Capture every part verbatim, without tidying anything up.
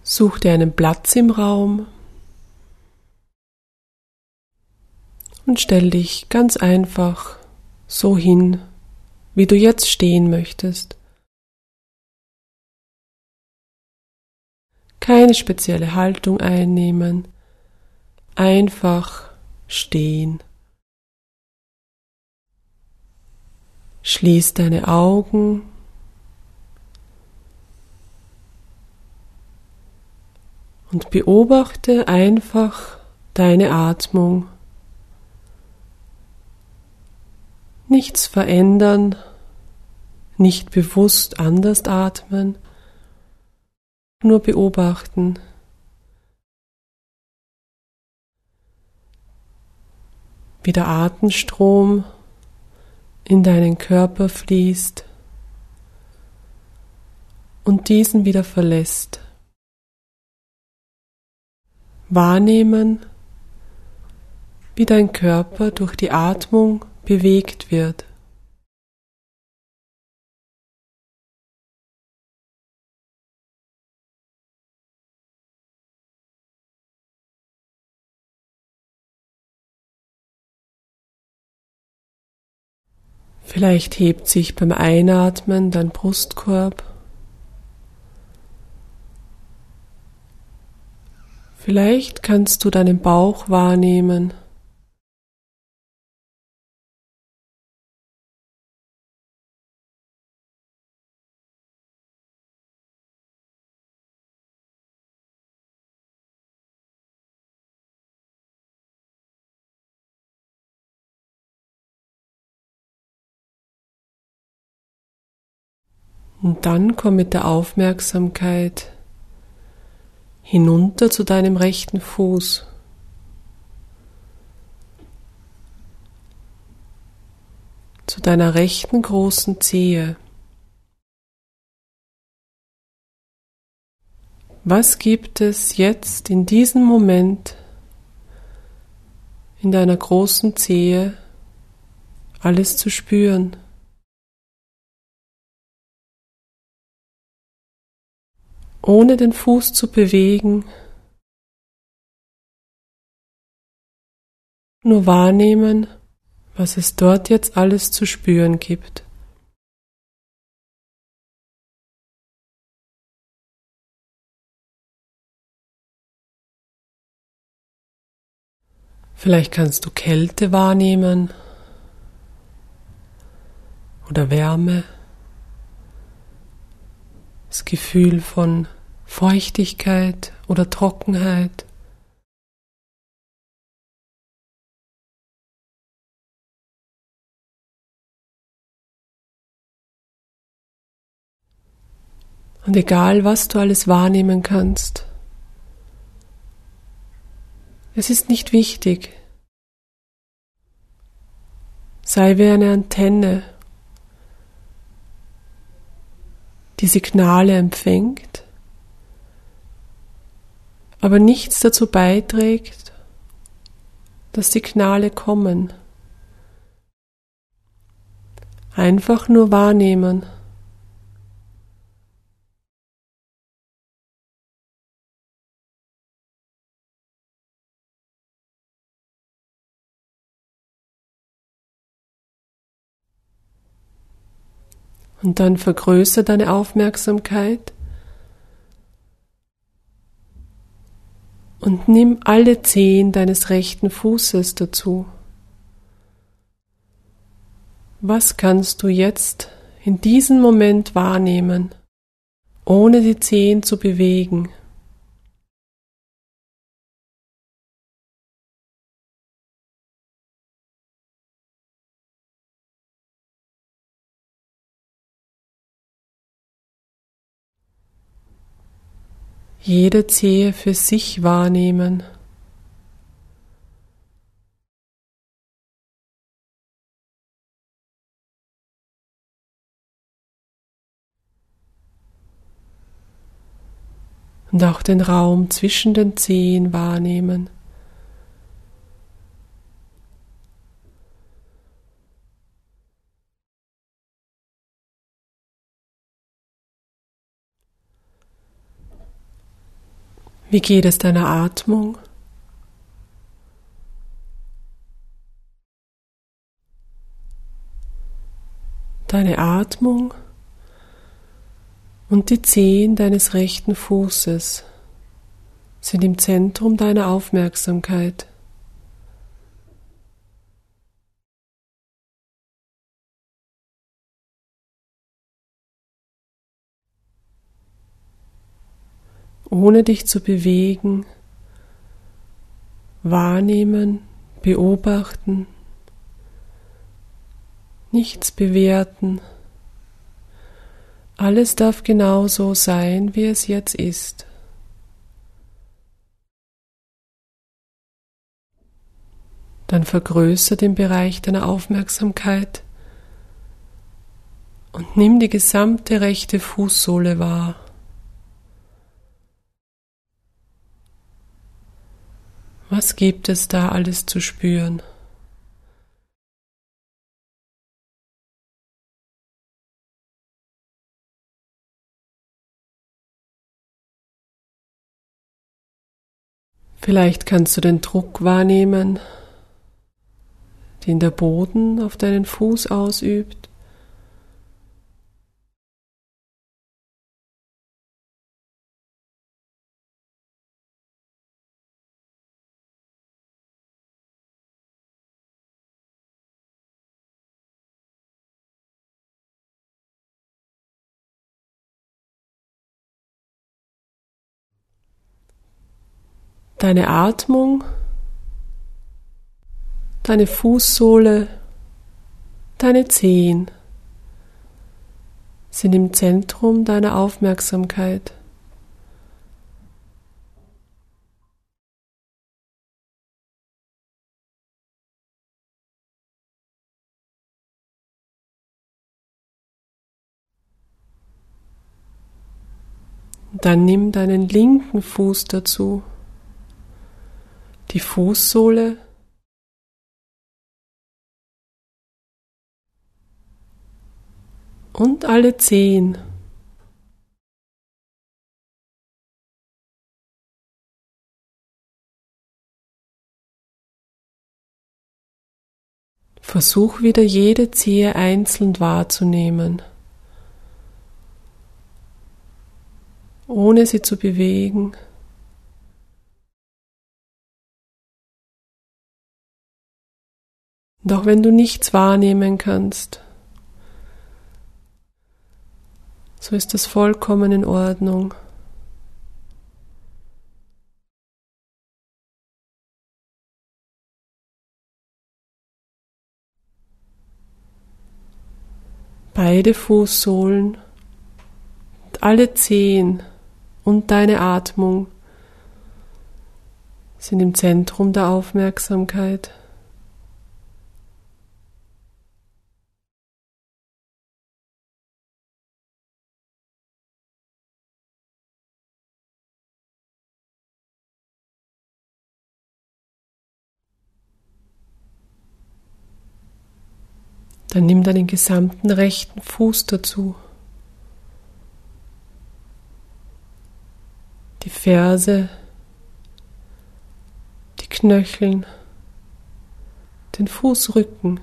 Such dir einen Platz im Raum und stell dich ganz einfach so hin, wie du jetzt stehen möchtest. Keine spezielle Haltung einnehmen, einfach stehen. Schließ deine Augen und beobachte einfach deine Atmung. Nichts verändern, nicht bewusst anders atmen, nur beobachten. Wie der Atemstrom in deinen Körper fließt und diesen wieder verlässt. Wahrnehmen, wie dein Körper durch die Atmung bewegt wird. Vielleicht hebt sich beim Einatmen dein Brustkorb. Vielleicht kannst du deinen Bauch wahrnehmen. Und dann komm mit der Aufmerksamkeit hinunter zu deinem rechten Fuß. Zu deiner rechten großen Zehe. Was gibt es jetzt in diesem Moment in deiner großen Zehe alles zu spüren? Ohne den Fuß zu bewegen, nur wahrnehmen, was es dort jetzt alles zu spüren gibt. Vielleicht kannst du Kälte wahrnehmen oder Wärme, das Gefühl von Feuchtigkeit oder Trockenheit. Und egal, was du alles wahrnehmen kannst, es ist nicht wichtig. Sei wie eine Antenne, die Signale empfängt, aber nichts dazu beiträgt, dass Signale kommen. Einfach nur wahrnehmen. Und dann vergrößere deine Aufmerksamkeit und nimm alle Zehen deines rechten Fußes dazu. Was kannst du jetzt in diesem Moment wahrnehmen, ohne die Zehen zu bewegen? Jede Zehe für sich wahrnehmen. Und auch den Raum zwischen den Zehen wahrnehmen. Wie geht es deiner Atmung? Deine Atmung und die Zehen deines rechten Fußes sind im Zentrum deiner Aufmerksamkeit. Ohne dich zu bewegen, wahrnehmen, beobachten, nichts bewerten. Alles darf genau so sein, wie es jetzt ist. Dann vergrößere den Bereich deiner Aufmerksamkeit und nimm die gesamte rechte Fußsohle wahr. Was gibt es da alles zu spüren? Vielleicht kannst du den Druck wahrnehmen, den der Boden auf deinen Fuß ausübt. Deine Atmung, deine Fußsohle, deine Zehen sind im Zentrum deiner Aufmerksamkeit. Dann nimm deinen linken Fuß dazu, die Fußsohle und alle Zehen. Versuch wieder jede Zehe einzeln wahrzunehmen, ohne sie zu bewegen. Und auch wenn du nichts wahrnehmen kannst, so ist das vollkommen in Ordnung. Beide Fußsohlen, alle Zehen und deine Atmung sind im Zentrum der Aufmerksamkeit. Dann nimm deinen gesamten rechten Fuß dazu. Die Ferse, die Knöcheln, den Fußrücken.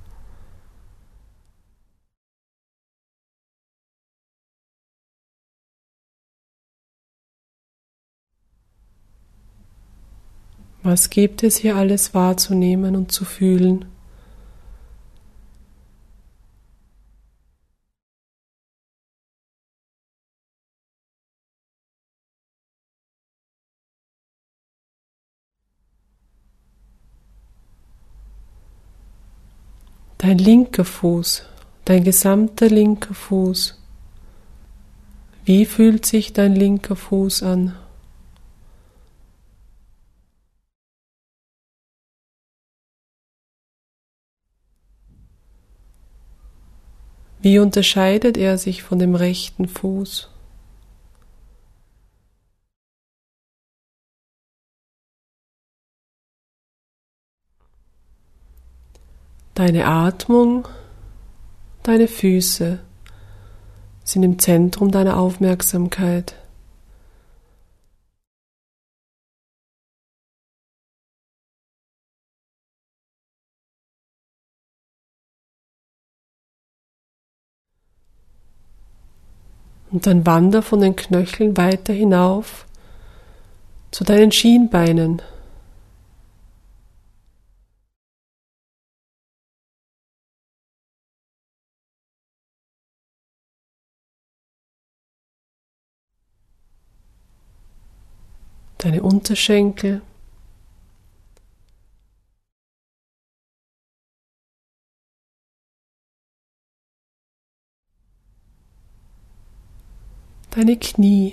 Was gibt es hier alles wahrzunehmen und zu fühlen? Dein linker Fuß, dein gesamter linker Fuß. Wie fühlt sich dein linker Fuß an? Wie unterscheidet er sich von dem rechten Fuß? Deine Atmung, deine Füße sind im Zentrum deiner Aufmerksamkeit. Und dann wander von den Knöcheln weiter hinauf zu deinen Schienbeinen. Deine Unterschenkel. Deine Knie.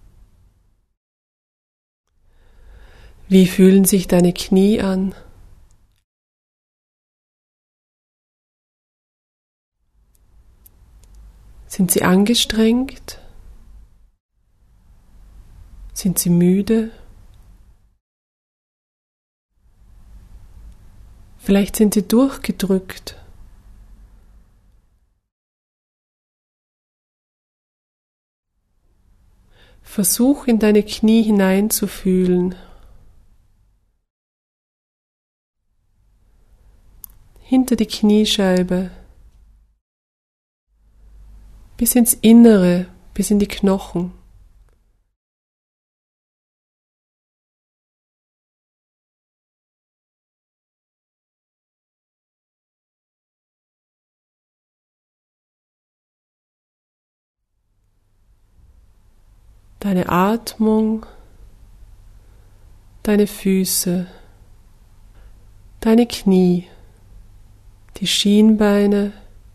Wie fühlen sich deine Knie an? Sind sie angestrengt? Sind sie müde? Vielleicht sind sie durchgedrückt. Versuch in deine Knie hineinzufühlen. Hinter die Kniescheibe. Bis ins Innere, bis in die Knochen. Deine Atmung, deine Füße, deine Knie, die Schienbeine,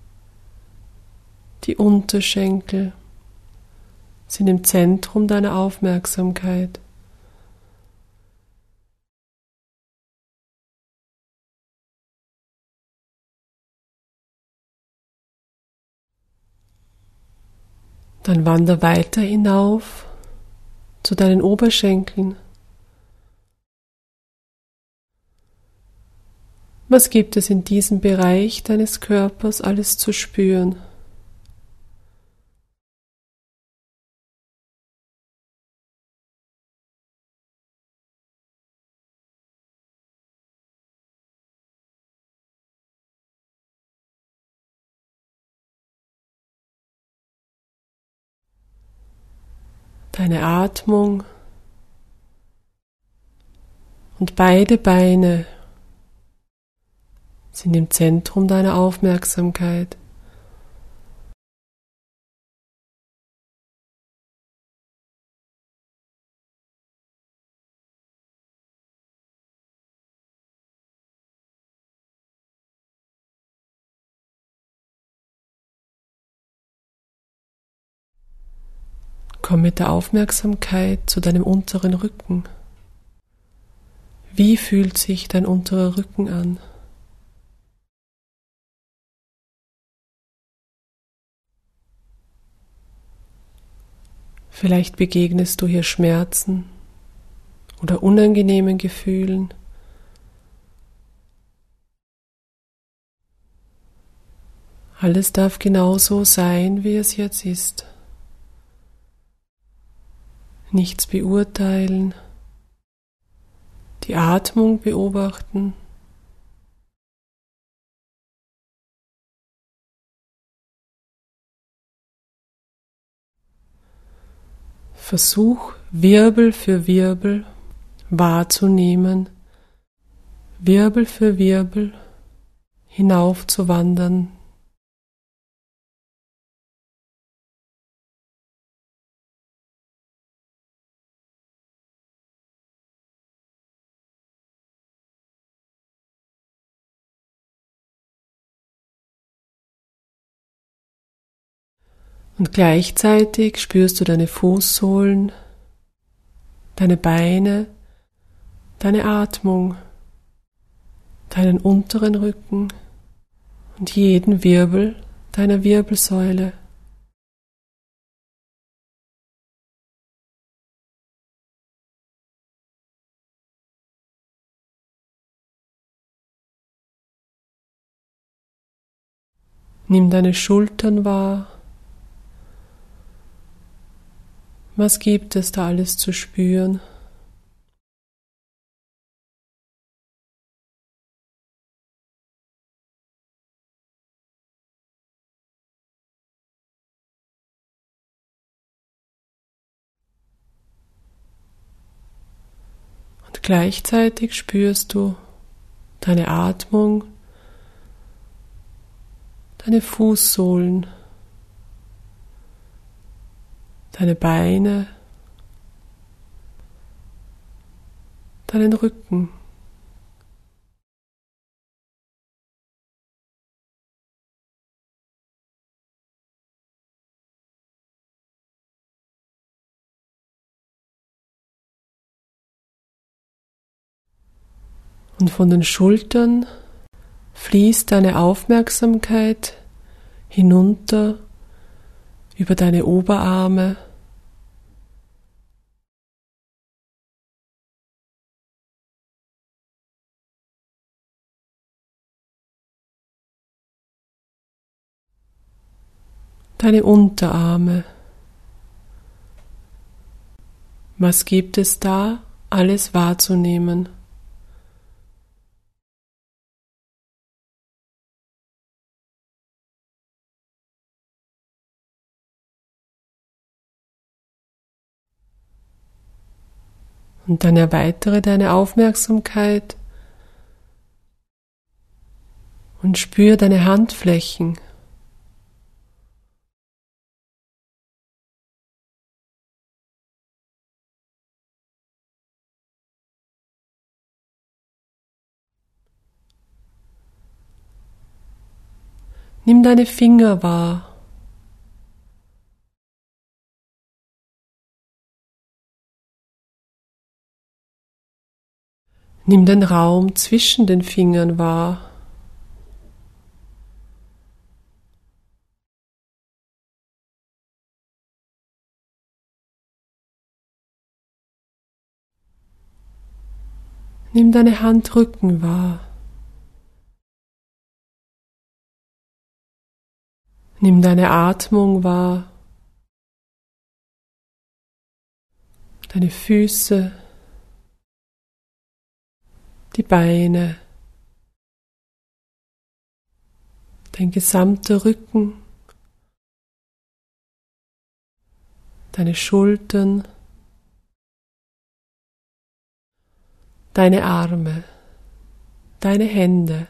die Unterschenkel sind im Zentrum deiner Aufmerksamkeit. Dann wander weiter hinauf zu deinen Oberschenkeln. Was gibt es in diesem Bereich deines Körpers alles zu spüren? Deine Atmung und beide Beine sind im Zentrum deiner Aufmerksamkeit. Komm mit der Aufmerksamkeit zu deinem unteren Rücken. Wie fühlt sich dein unterer Rücken an? Vielleicht begegnest du hier Schmerzen oder unangenehmen Gefühlen. Alles darf genauso sein, wie es jetzt ist. Nichts beurteilen, die Atmung beobachten. Versuch Wirbel für Wirbel wahrzunehmen, Wirbel für Wirbel hinauf zu wandern. Und gleichzeitig spürst du deine Fußsohlen, deine Beine, deine Atmung, deinen unteren Rücken und jeden Wirbel deiner Wirbelsäule. Nimm deine Schultern wahr. Was gibt es da alles zu spüren? Und gleichzeitig spürst du deine Atmung, deine Fußsohlen, deine Beine, deinen Rücken. Und von den Schultern fließt deine Aufmerksamkeit hinunter über deine Oberarme, deine Unterarme. Was gibt es da, alles wahrzunehmen? Und dann erweitere deine Aufmerksamkeit und spür deine Handflächen. Nimm deine Finger wahr. Nimm den Raum zwischen den Fingern wahr. Nimm deine Handrücken wahr. Nimm deine Atmung wahr. Deine Füße, die Beine, dein gesamter Rücken, deine Schultern, deine Arme, deine Hände.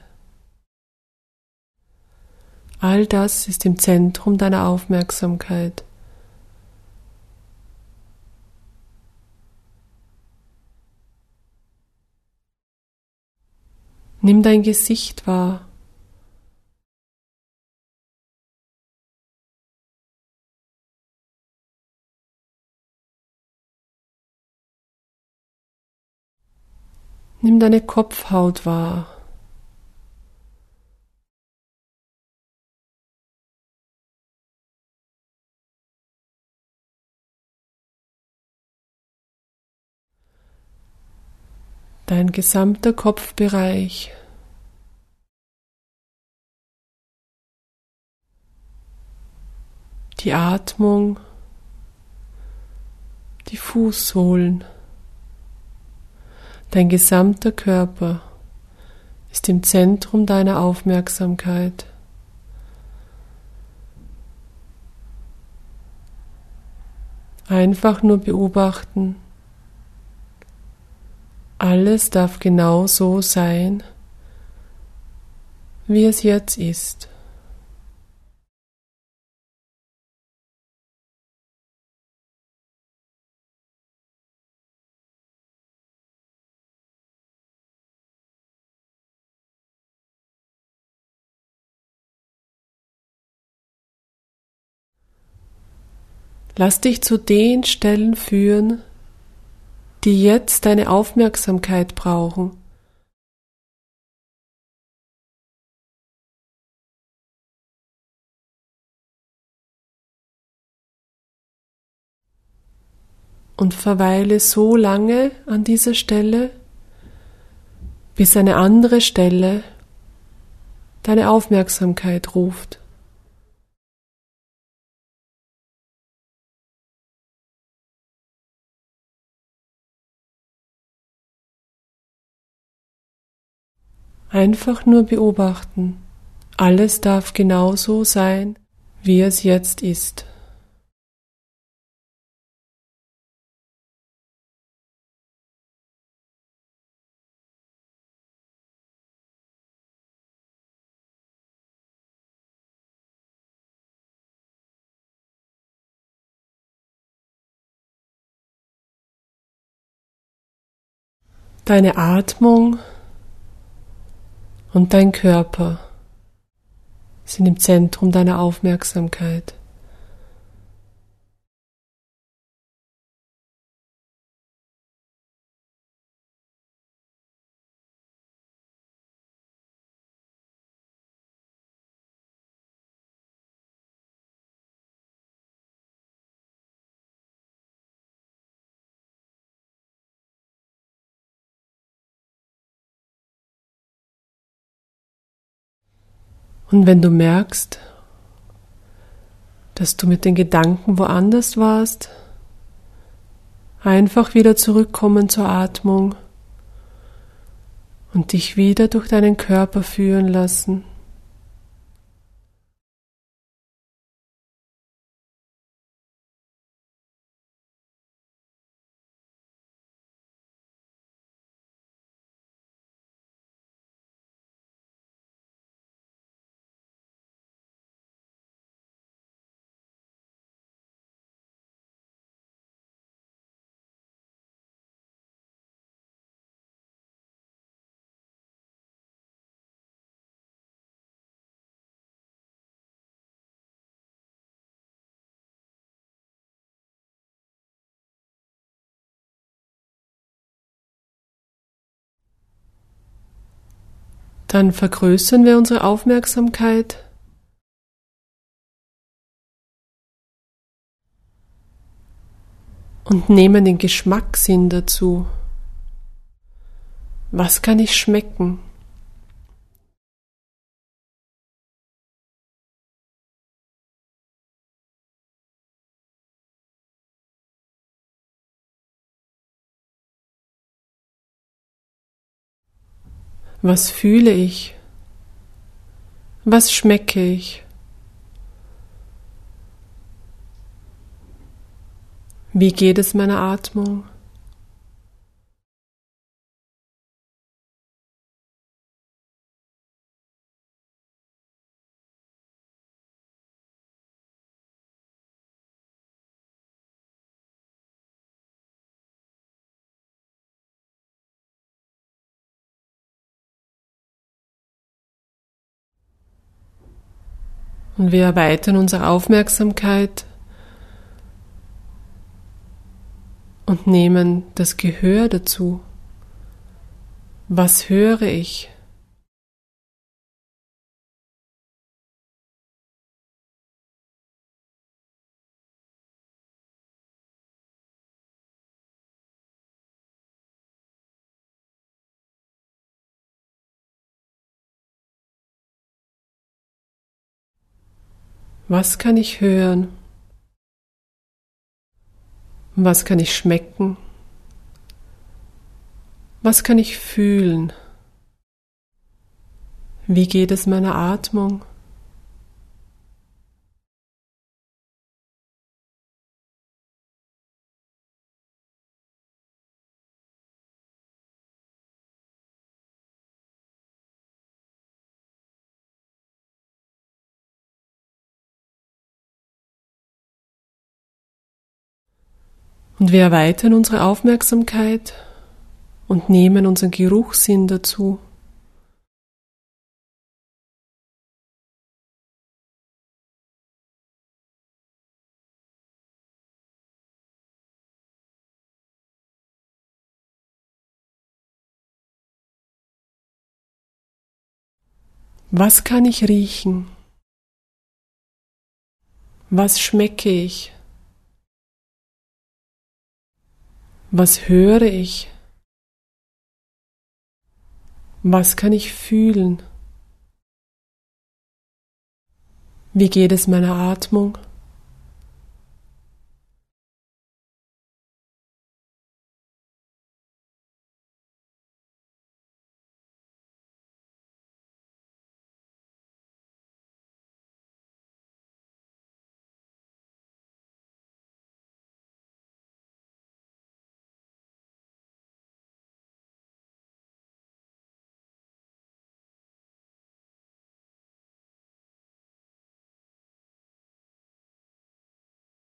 All das ist im Zentrum deiner Aufmerksamkeit. Nimm dein Gesicht wahr. Nimm deine Kopfhaut wahr. Dein gesamter Kopfbereich. Die Atmung, die Fußsohlen. Dein gesamter Körper ist im Zentrum deiner Aufmerksamkeit. Einfach nur beobachten. Alles darf genau so sein, wie es jetzt ist. Lass dich zu den Stellen führen, die jetzt deine Aufmerksamkeit brauchen. Und verweile so lange an dieser Stelle, bis eine andere Stelle deine Aufmerksamkeit ruft. Einfach nur beobachten. Alles darf genauso sein, wie es jetzt ist. Deine Atmung und dein Körper sind im Zentrum deiner Aufmerksamkeit. Und wenn du merkst, dass du mit den Gedanken woanders warst, einfach wieder zurückkommen zur Atmung und dich wieder durch deinen Körper führen lassen. Dann vergrößern wir unsere Aufmerksamkeit und nehmen den Geschmackssinn dazu. Was kann ich schmecken? Was fühle ich? Was schmecke ich? Wie geht es meiner Atmung? Und wir erweitern unsere Aufmerksamkeit und nehmen das Gehör dazu. Was höre ich? Was kann ich hören? Was kann ich schmecken? Was kann ich fühlen? Wie geht es meiner Atmung? Und wir erweitern unsere Aufmerksamkeit und nehmen unseren Geruchssinn dazu. Was kann ich riechen? Was schmecke ich? Was höre ich? Was kann ich fühlen? Wie geht es meiner Atmung?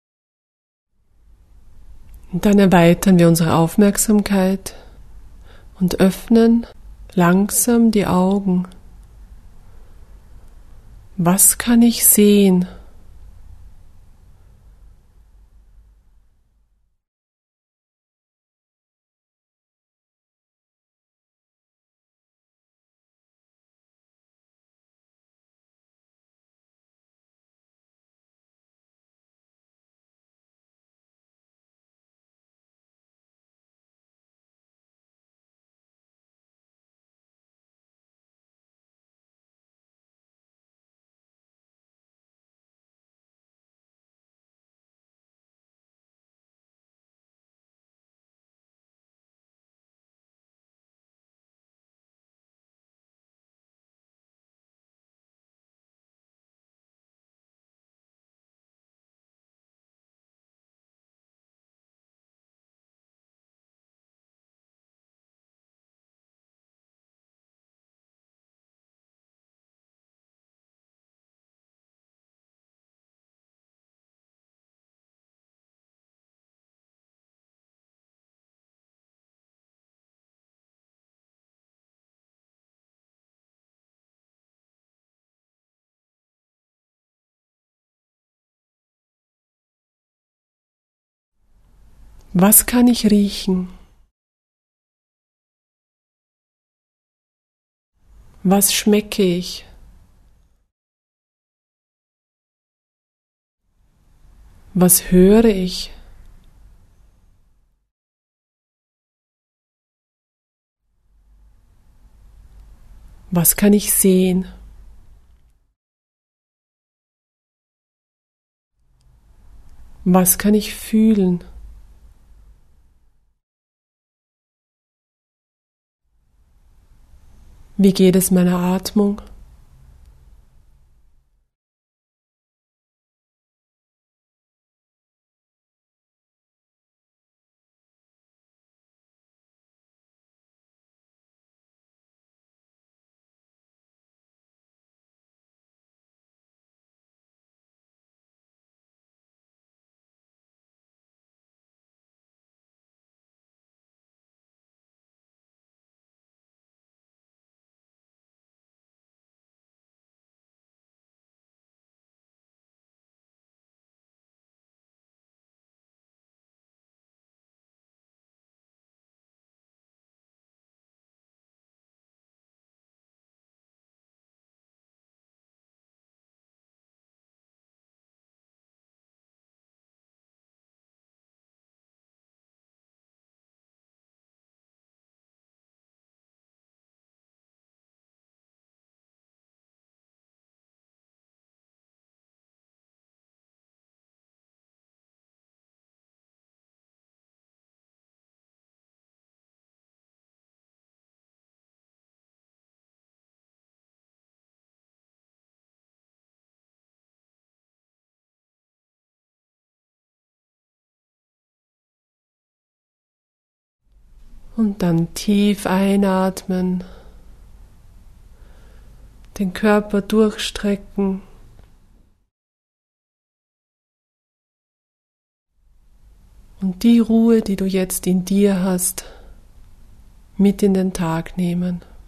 Und dann erweitern wir unsere Aufmerksamkeit und öffnen langsam die Augen. Was kann ich sehen? Was kann ich riechen? Was schmecke ich? Was höre ich? Was kann ich sehen? Was kann ich fühlen? Wie geht es meiner Atmung? Und dann tief einatmen, den Körper durchstrecken und die Ruhe, die du jetzt in dir hast, mit in den Tag nehmen.